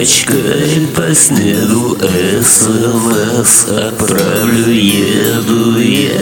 веточкой по снегу СМС отправлю. Еду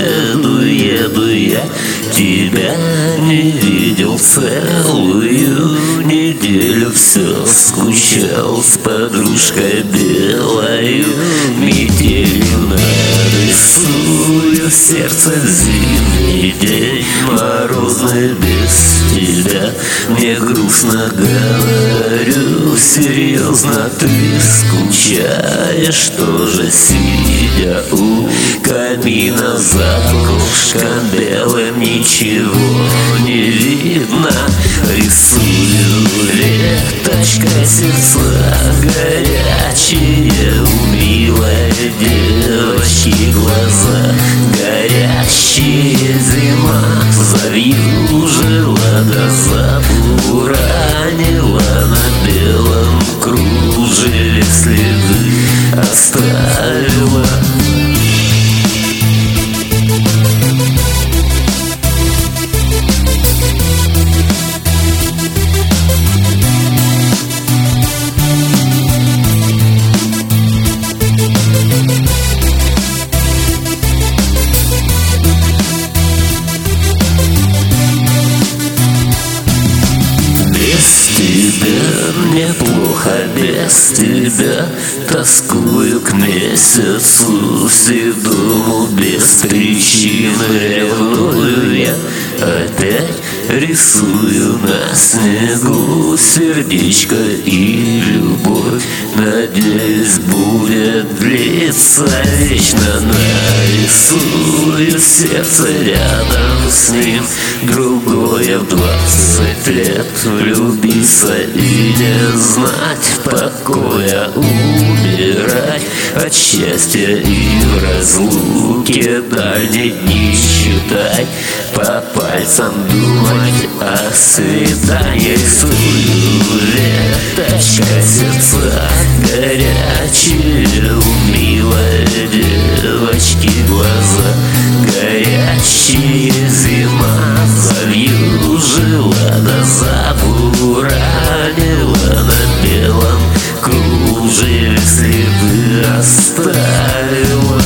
я, тебя не видел целую неделю. Все скучал с подружкой белою, метелью нарисую в сердце зимний день морозный без тебя. Мне грустно, говорю серьезно, ты скучаешь тоже, сидя у камина за окошком белым, ничего не видно. Рисую веточкой сердца горячие, у милой девочки глаза горящие. Зима завьюжила да забуранила, на белом кружеве следы оставила. Мне плохо без тебя, тоскую к месяцу седому, без причины ревную я. Опять рисую на снегу сердечко и любовь, надеюсь, будет длиться вечно. Нарисую сердце рядом с ним, другое в 20 лет влюбиться и не знать покоя, умирать от счастья и в разлуке дальние дни считать, по пальцам думать о свидании. Рисую веточкой сердца горячие, у милой девочки глаза горящие. Зима завьюжила да забуранила, на белом кружеве следы оставила.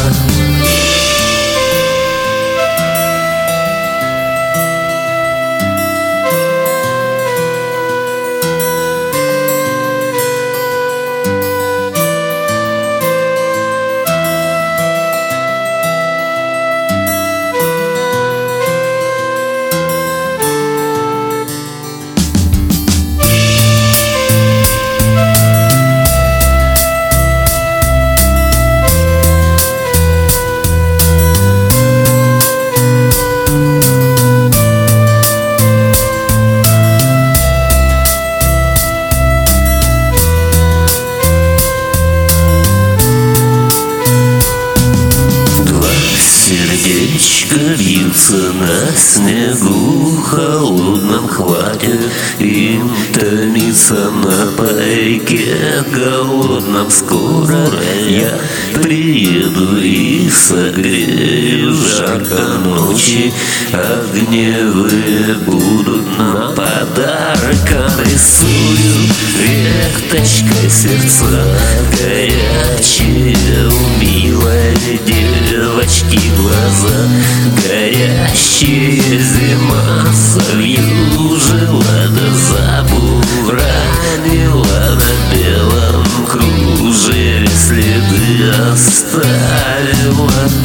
Сердечко бьются на снегу холодном, хватит им томиться на пайке голодном. Скоро я приеду и согрею в жарко ночи, огневые будут на подарком. Рисую веточкой сердца горячие, у милой девочки глаза горящие. Зима завьюжила да забуранила, на белом кружеве следы оставила.